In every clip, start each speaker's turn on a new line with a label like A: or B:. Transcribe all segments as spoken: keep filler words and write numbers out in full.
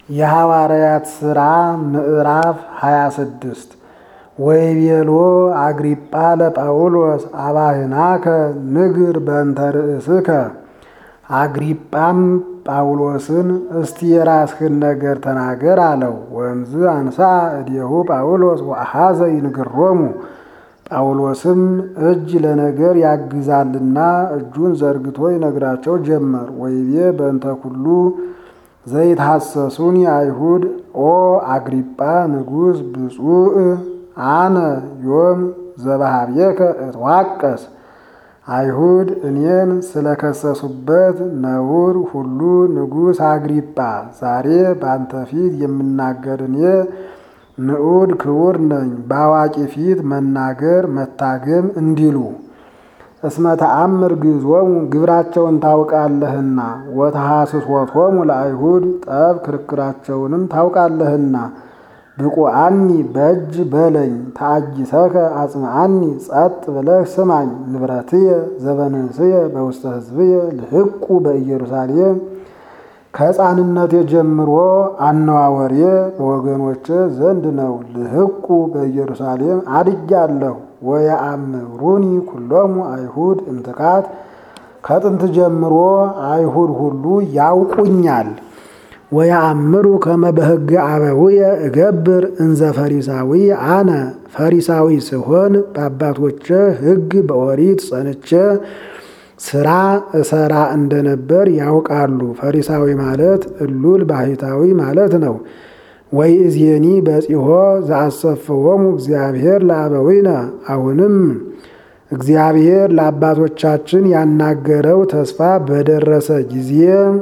A: የሐዋርያት ሥራ ምዕራፍ ሃያ ስድስት ወይቤሎ አግሪጳ ለጳውሎስ አባህናከ ንግር በእንተ ርእስከ። አግሪጳም ጳውሎስን እስቲ የራስህን ነገር ተናገር አለው። ወእምዝ አንሳ እዴሁ ጳውሎስ ወአሐዘ ይንግሮሙ። ጳውሎስም እጅ ለነገር ያግዛልና እጁን ዘርግቶ ይነግራቸው ጀመር። ወይቤ በእንተ ኩሉ ዘይትሐሰሱኒ አይሁድ ኦ አግሪጳ ንጉሥ ብፁዕ አነ ዮም ዘበሃቤከ እትዋቀስ። አይሁድ እኔን ስለከሰሱበት ነውር ሁሉ ንጉሥ አግሪጳ ዛሬ ባንተ ፊት የምናገር እኔ ንዑድ ክቡር ነኝ። በአዋቂ ፊት መናገር መታገም እንዲሉ እስመ ተአምር ግዞሙ ግብራቸውን ታውቃለህና ወተሐስሶቶሙ ለአይሁድ ጠብ ክርክራቸውንም ታውቃለህና። ብቁአኒ በእጅ በለኝ ተአጊሰከ አጽምዓኒ ጸጥ ብለህ ስማኝ። ንብረትየ ዘበንስየ በውስተ ሕዝብየ ልህቁ በኢየሩሳሌም ከሕፃንነቴ ጀምሮ አነዋወሬ በወገኖቼ ዘንድ ነው። ልህቁ በኢየሩሳሌም አድጃለሁ። ወየአምሩኒ ኩሎሙ አይሁድ እምትካት ከጥንት ጀምሮ አይሁድ ሁሉ ያውቁኛል። ወየአምሩ ከመ በሕገ አበውየ እገብር እንዘ ፈሪሳዊ አነ ፈሪሳዊ ስሆን በአባቶቼ ሕግ በኦሪት ጸንቼ ስራ እሰራ እንደነበር ያውቃሉ። ፈሪሳዊ ማለት እሉል ባህታዊ ማለት ነው። ወይእዜኒ በጺሖ ዘአሰፈዎሙ እግዚአብሔር ለአበዊነ። አሁንም እግዚአብሔር ለአባቶቻችን ያናገረው ተስፋ በደረሰ ጊዜ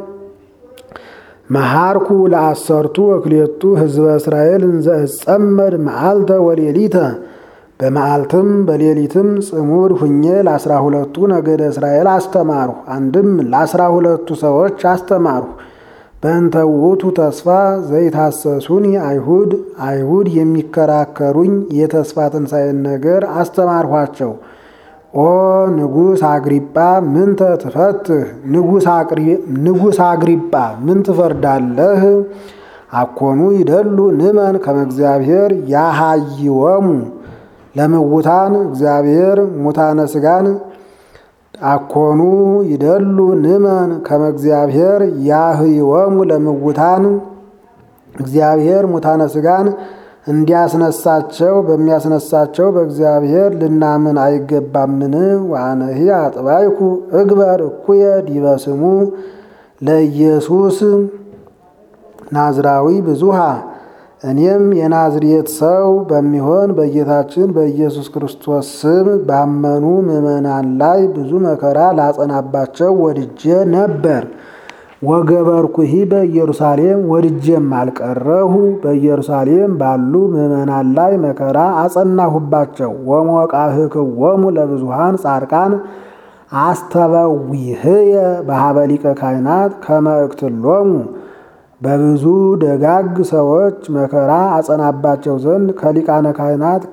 A: መሃርኩ ለአሰርቱ ወክልኤቱ ሕዝበ እስራኤል እንዘ እጸመድ መዓልተ ወሌሊተ። በመዓልትም በሌሊትም ጽሙድ ሁኜ ለአስራ ሁለቱ ነገደ እስራኤል አስተማርሁ። አንድም ለአስራ ሁለቱ ሰዎች አስተማርሁ። በእንተ ውእቱ ተስፋ ዘይታሰሱኒ አይሁድ አይሁድ የሚከራከሩኝ የተስፋ ትንሣኤን ነገር አስተማርኋቸው። ኦ ንጉሥ አግሪጳ ምንተ ትፈትህ። ንጉሥ አግሪጳ ምን ትፈርዳለህ? አኮኑ ይደሉ ንመን ከመ እግዚአብሔር ያሃይወሙ ለምውታን እግዚአብሔር ሙታነ ሥጋን አኮኑ ይደሉ ንመን ከመ እግዚአብሔር ያህይወሙ ለምውታን እግዚአብሔር ሙታነ ሥጋን እንዲያስነሳቸው በሚያስነሳቸው በእግዚአብሔር ልናምን አይገባምን? ወአነሂ አጥባይኩ እግበር እኩየ ዲበ ስሙ ለኢየሱስ ናዝራዊ ብዙሃ። እኔም የናዝሬት ሰው በሚሆን በጌታችን በኢየሱስ ክርስቶስ ስም ባመኑ ምዕመናን ላይ ብዙ መከራ ላጸናባቸው ወድጄ ነበር። ወገበርኩሂ በኢየሩሳሌም ወድጄም አልቀረሁ። በኢየሩሳሌም ባሉ ምዕመናን ላይ መከራ አጸናሁባቸው። ወሞቃህክዎሙ ለብዙሃን ጻድቃን አስተበዊህየ በሀበ ሊቀ ካህናት ከመ እቅትሎሙ። በብዙ ደጋግ ሰዎች መከራ አጸናባቸው ዘንድ ከሊቃነ ካህናት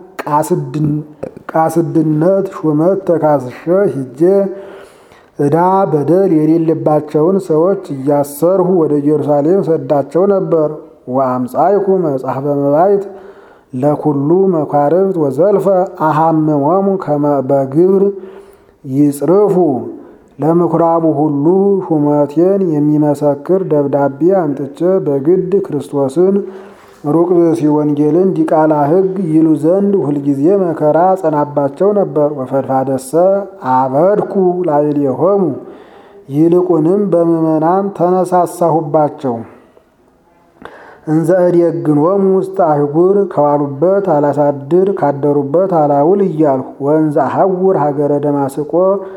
A: ቃስድነት ሹመት ተካስሼ ሂጄ ዕዳ በደል የሌለባቸውን ሰዎች እያሰርሁ ወደ ኢየሩሳሌም ሰዳቸው ነበር። ወአምጻይኩ መጽሐፈ መባይት ለኩሉ መኳርብት ወዘልፈ አሃምሞሙ ከመ በግብር ይጽርፉ። ለምኩራቡ ሁሉ ሹመቴን የሚመሰክር ደብዳቤ አምጥቼ በግድ ክርስቶስን ሩቅ ብእሲ ወንጌልን ዲቃላ ሕግ ይሉ ዘንድ ሁልጊዜ መከራ ጸናባቸው ነበር። ወፈድፋደሰ አበድኩ ላዕሌሆሙ ይልቁንም በምዕመናን ተነሳሳሁባቸው። እንዘ እዴግኖሙ ውስተ አህጉር ከዋሉበት አላሳድር ካደሩበት አላውል እያልሁ። ወእንዘ አሐውር ሀገረ ደማስቆ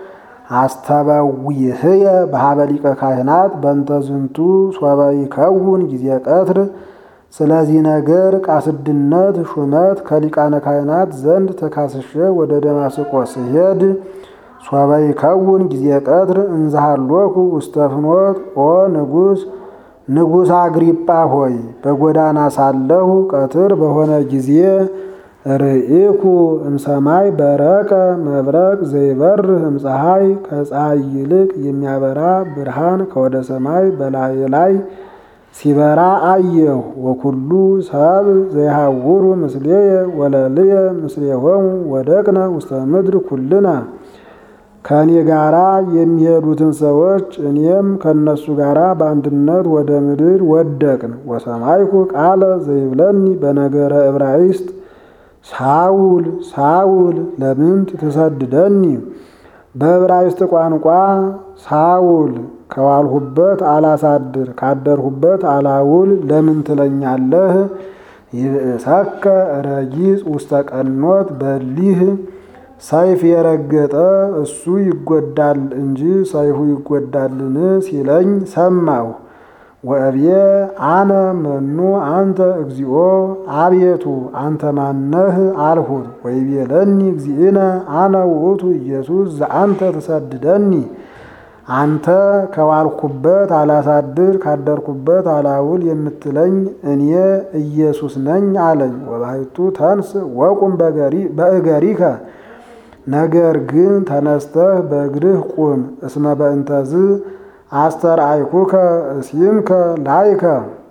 A: አስተበዊህየ በሀበ ሊቀ ካህናት በእንተ ዝንቱ ሶበ ይከውን ጊዜ ቀትር። ስለዚህ ነገር ቃስድነት ሹመት ከሊቃነ ካህናት ዘንድ ተካስሼ ወደ ደማስቆ ስሄድ ሶበ ይከውን ጊዜ ቀትር እንዘሃሎኩ ውስተ ፍኖት ኦ ንጉሥ ንጉሥ አግሪጳ ሆይ በጎዳና ሳለሁ ቀትር በሆነ ጊዜ ርኢኩ እምሰማይ በረቀ መብረቅ ዘይበርህ እምፀሐይ። ከፀሐይ ይልቅ የሚያበራ ብርሃን ከወደ ሰማይ በላይ ላይ ሲበራ አየሁ። ወኩሉ ሰብ ዘይሃውሩ ምስሌየ ወለልየ ምስሌሆሙ ወደቅነ ውስተ ምድር ኩልነ። ከእኔ ጋራ የሚሄዱትን ሰዎች እኔም ከእነሱ ጋራ በአንድነት ወደ ምድር ወደቅን። ወሰማይኩ ቃለ ዘይብለኒ በነገረ ዕብራይስጥ ሳውል ሳውል ለምንት ትሰድደኒ? በዕብራይስጥ ቋንቋ ሳውል ከዋልሁበት አላሳድር ካደርሁበት አላውል ለምን ትለኛለህ? ይብእሰከ ረጊጽ ውስተ ቀኖት በሊህ ሰይፍ የረገጠ እሱ ይጎዳል እንጂ ሰይፉ ይጎዳልን ሲለኝ ሰማሁ። ወእብየ አነ መኑ አንተ እግዚኦ፣ አቤቱ አንተ ማነህ አልሁት። ወይቤለኒ እግዚእነ አነ ውእቱ ኢየሱስ ዘአንተ ትሰድደኒ። አንተ ከዋልኩበት አላሳድር ካደርኩበት አላውል የምትለኝ እኔ ኢየሱስ ነኝ አለኝ። ወባሕቱ ተንስ ወቁም በእገሪከ፣ ነገር ግን ተነስተህ በእግርህ ቁም። እስመ በእንተዝ አስተርአይኩከ እስይምከ ላይከ፣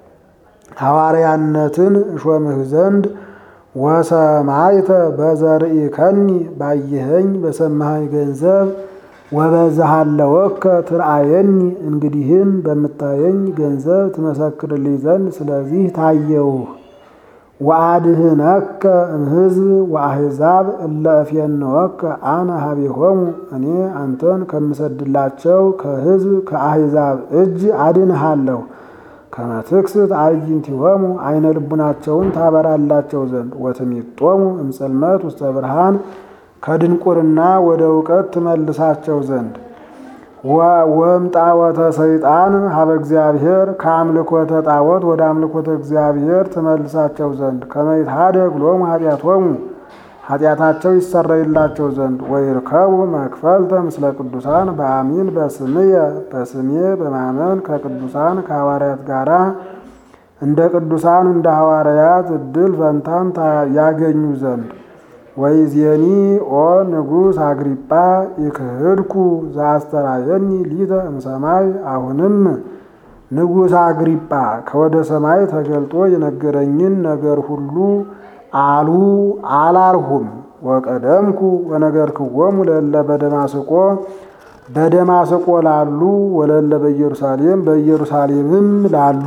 A: ሐዋርያነትን እሾምህ ዘንድ ወሰማይተ በዘርኢከኒ፣ ባየኸኝ በሰማኸኝ ገንዘብ ወበዛሃለወከ ትርአየኒ፣ እንግዲህም በምታየኝ ገንዘብ ትመሰክርልኝ ዘንድ ስለዚህ ታየውህ። ወአድህነከ እምሕዝብ ወአሕዛብ እለ እፌንወከ አነ ሀቤሆሙ፣ እኔ አንተን ከምሰድላቸው ከሕዝብ ከአሕዛብ እጅ አድንሃለሁ። ከመ ትክስት አዕይንቲሆሙ፣ አይነ ልቡናቸውን ታበራላቸው ዘንድ። ወትሚጦሙ እምጽልመት ውስተ ብርሃን፣ ከድንቁርና ወደ እውቀት ትመልሳቸው ዘንድ። ወእምጣዖተ ሰይጣን ሀበ እግዚአብሔር፣ ከአምልኮተ ጣዖት ወደ አምልኮተ እግዚአብሔር ትመልሳቸው ዘንድ። ከመ ይትሐደግ ሎሙ ኃጢአቶሙ፣ ኃጢአታቸው ይሰረይላቸው ዘንድ። ወይርከቡ መክፈልተ ምስለ ቅዱሳን በአሚን በስምየ፣ በስሜ በማመን ከቅዱሳን ከሐዋርያት ጋራ እንደ ቅዱሳን እንደ ሐዋርያት እድል ፈንታን ያገኙ ዘንድ። ወይዜኒ ኦ ንጉሥ አግሪጳ ይክህድኩ ዘአስተራየኒ ሊተ እምሰማይ፣ አሁንም ንጉሥ አግሪጳ ከወደ ሰማይ ተገልጦ የነገረኝን ነገር ሁሉ አሉ አላልሁም። ወቀደምኩ ወነገርክዎሙ ለእለ በደማስቆ፣ በደማስቆ ላሉ ወለእለ በኢየሩሳሌም፣ በኢየሩሳሌምም ላሉ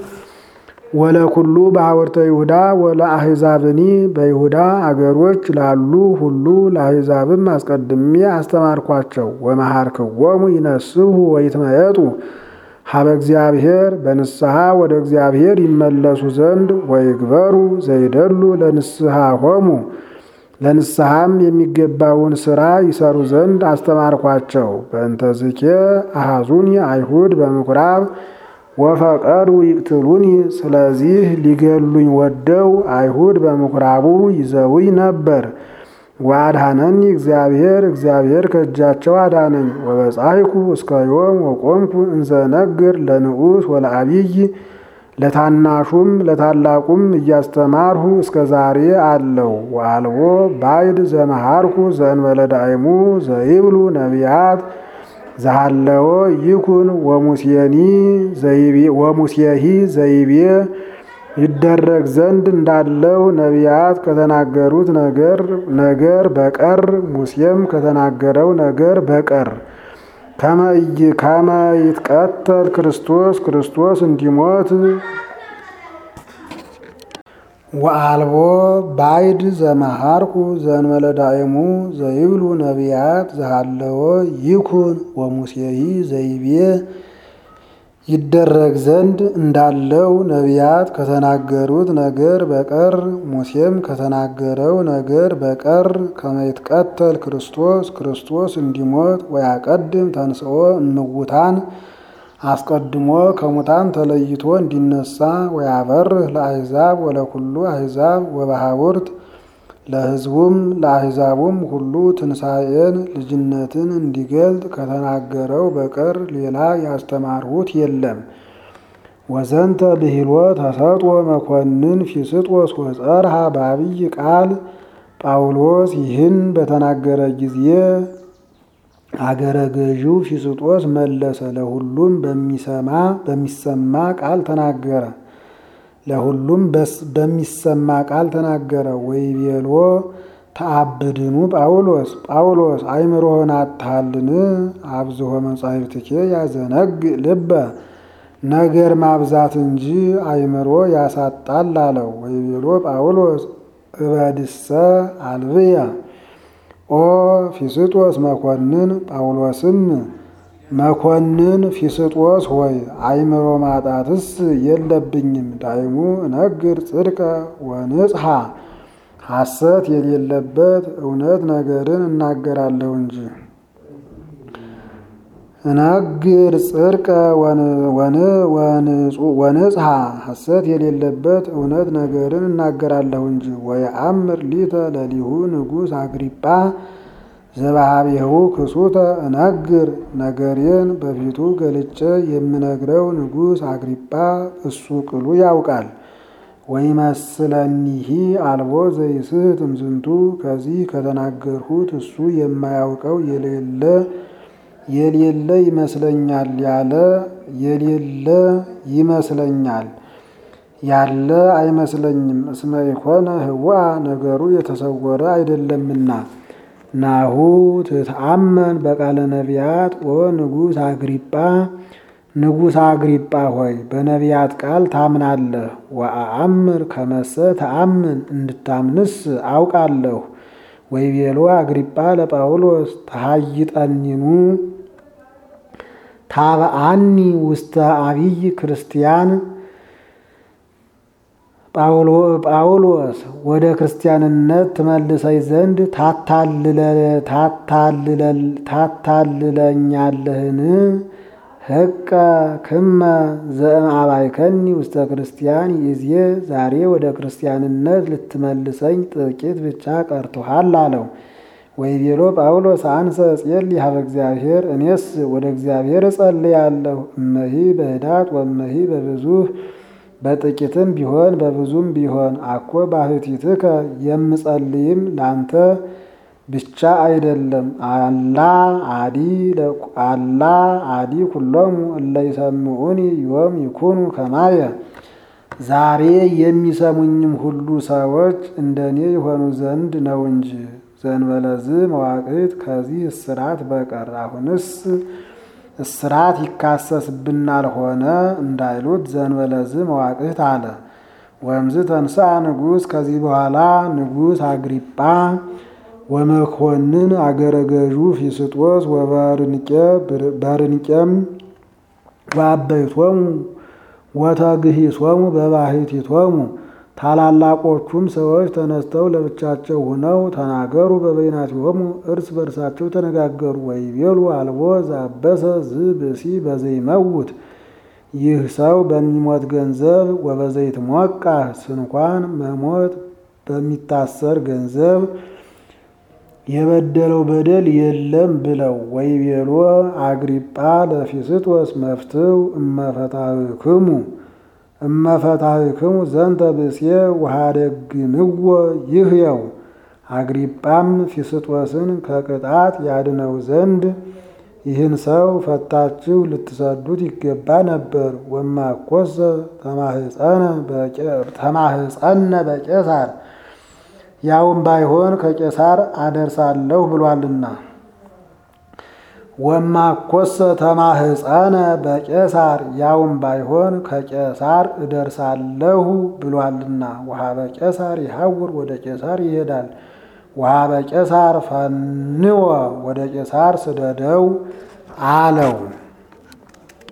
A: ወለኩሉ በሐወርተ ይሁዳ ወለአሕዛብኒ፣ በይሁዳ አገሮች ላሉ ሁሉ ለአሕዛብም አስቀድሜ አስተማርኳቸው። ወመሃርክዎሙ ይነስሑ ወይትመየጡ ሀበ እግዚአብሔር፣ በንስሐ ወደ እግዚአብሔር ይመለሱ ዘንድ። ወይግበሩ ዘይደሉ ለንስሐ ሆሙ፣ ለንስሐም የሚገባውን ሥራ ይሰሩ ዘንድ አስተማርኳቸው። በእንተዝኬ አሐዙኒ አይሁድ በምኵራብ ወፈቀዱ ይቅትሉኒ፣ ስለዚህ ሊገሉኝ ወደው አይሁድ በምኵራቡ ይዘውኝ ነበር። ወአድኀነኒ እግዚአብሔር፣ እግዚአብሔር ከእጃቸው አዳነኝ። ወበጻሕኩ እስከ ዮም ወቆምኩ እንዘ እነግር ለንዑስ ወለዐቢይ፣ ለታናሹም ለታላቁም እያስተማርሁ እስከ ዛሬ አለው። ወአልቦ ባዕድ ዘመሃርኩ ዘእንበለ ዳእሙ ዘይብሉ ነቢያት ዘሃለወ ይኩን ወሙሴኒ ዘይቤ ወሙሴሂ ዘይቤ፣ ይደረግ ዘንድ እንዳለው ነቢያት ከተናገሩት ነገር ነገር በቀር ሙሴም ከተናገረው ነገር በቀር። ከመ ይትቀተል ክርስቶስ፣ ክርስቶስ እንዲሞት። ወአልቦ ባዕድ ዘመሃርኩ ዘእንበለ ዳእሙ ዘይብሉ ነቢያት ዘሃለወ ይኩን ወሙሴሂ ዘይቤ፣ ይደረግ ዘንድ እንዳለው ነቢያት ከተናገሩት ነገር በቀር ሙሴም ከተናገረው ነገር በቀር። ከመ ይትቀተል ክርስቶስ፣ ክርስቶስ እንዲሞት። ወያቀድም ተንሥኦ እምውታን፣ አስቀድሞ ከሙታን ተለይቶ እንዲነሳ። ወያበርህ ለአሕዛብ ወለኩሉ አሕዛብ ወበሐውርት፣ ለሕዝቡም ለአሕዛቡም ሁሉ ትንሣኤን ልጅነትን እንዲገልጥ ከተናገረው በቀር ሌላ ያስተማርሁት የለም። ወዘንተ ብሂሎ ተሰጥኦ መኮንን ፊስጦስ ወጸርሃ በዐቢይ ቃል። ጳውሎስ ይህን በተናገረ ጊዜ አገረ ገዢው ፊስጦስ መለሰ፣ ለሁሉም በሚሰማ በሚሰማ ቃል ተናገረ። ለሁሉም በሚሰማ ቃል ተናገረ። ወይቤሎ ተአብድኑ ጳውሎስ ጳውሎስ አእምሮህን አጥተሃልን? አብዝሖ መጻሕፍትኬ ያዘነግ ልበ ነገር ማብዛት እንጂ አእምሮ ያሳጣል አለው። ወይቤሎ ጳውሎስ እበድሰ አልብየ ኦ ፊስጦስ መኮንን ጳውሎስም መኮንን ፊስጦስ ሆይ አእምሮ ማጣትስ የለብኝም። ዳይሙ እነግር ጽድቀ ወንጽሐ ሐሰት የሌለበት እውነት ነገርን እናገራለሁ እንጂ። እነግር ጽድቀ ወንጽሐ ሐሰት የሌለበት እውነት ነገርን እናገራለሁ እንጂ። ወየአምር ሊተ ለሊሁ ንጉሥ አግሪጳ ዘባሃቤሁ ክሱተ እነግር ነገሬን በፊቱ ገልጬ የምነግረው ንጉሥ አግሪጳ እሱ ቅሉ ያውቃል። ወይመስለኒሂ አልቦ ዘይስሕት እምዝንቱ ከዚህ ከተናገርሁት እሱ የማያውቀው የሌለ የሌለ ይመስለኛል ያለ የሌለ ይመስለኛል ያለ አይመስለኝም። እስመ ኢኮነ ህዋ ነገሩ የተሰወረ አይደለምና። ናሁ ትትአመን በቃለ ነቢያት ኦ ንጉሥ አግሪጳ ንጉሥ አግሪጳ ሆይ በነቢያት ቃል ታምናለህ። ወአአምር ከመሰ ተአምን እንድታምንስ አውቃለሁ። ወይቤሎ አግሪጳ ለጳውሎስ ተሃይጠኒኑ ታበአኒ ውስተ አብይ ክርስቲያን ጳውሎስ ወደ ክርስቲያንነት ትመልሰኝ ዘንድ ታታልለኛለህን? ሕቀ ክመ ዘእምአባይከኒ ውስተ ክርስቲያን ይዜ ዛሬ ወደ ክርስቲያንነት ልትመልሰኝ ጥቂት ብቻ ቀርቶሃል አለው። ወይቤሎ ጳውሎስ አንሰ እጼሊ ሀበ እግዚአብሔር እኔስ ወደ እግዚአብሔር እጸልያለሁ። እመሂ በህዳት ወእመሂ በብዙህ በጥቂትም ቢሆን በብዙም ቢሆን አኮ ባሕቲትከ የምጸልይም ላንተ ብቻ አይደለም። አላ አዲ አላ አዲ ኩሎሙ እለ ይሰምዑኒ ዮም ይኩኑ ከማየ ዛሬ የሚሰሙኝም ሁሉ ሰዎች እንደኔ የሆኑ ዘንድ ነው እንጂ። ዘእንበለዝ መዋቅት ከዚህ እስራት በቀር አሁንስ እስራት ይካሰስብናል ሆነ እንዳይሉት ዘእንበለዝ መዋቅት አለ። ወእምዝ ተንሥአ ንጉሥ ከዚህ በኋላ ንጉሥ አግሪጳ ወመኮንን አገረ ገዡ ፊስጦስ ወበርንቄ በርንቄም ወአበይቶሙ ወተግሂሶሙ በባሕቲቶሙ ታላላቆቹም ሰዎች ተነስተው ለብቻቸው ሆነው ተናገሩ። በበይናቲሆሙ እርስ በርሳቸው ተነጋገሩ። ወይቤሉ አልቦ ዘአበሰ ዝብእሲ በዘይመውት ይህ ሰው በሚሞት ገንዘብ ወበዘይትሞቃ ስንኳን መሞት በሚታሰር ገንዘብ የበደለው በደል የለም ብለው። ወይቤሎ አግሪጳ ለፊስጦስ መፍትው እመፈታህክሙ እመፈታህክሙ ዘንተ ብእሴ ወሃደግምዎ ይህየው። አግሪጳም ፊስጦስን ከቅጣት ያድነው ዘንድ ይህን ሰው ፈታችሁ ልትሰዱት ይገባ ነበር። ወማኮሰ ተማህፀነ በቄሳር ያውም ባይሆን ከቄሳር አደርሳለሁ ብሏልና። ወማኮሰ ተማህፀነ በቄሳር ያውም ባይሆን ከቄሳር እደርሳለሁ ብሏልና። ወሀበ ቄሳር ይሐውር ወደ ቄሳር ይሄዳል። ወሀበ ቄሳር ፈንወ ወደ ቄሳር ስደደው አለው።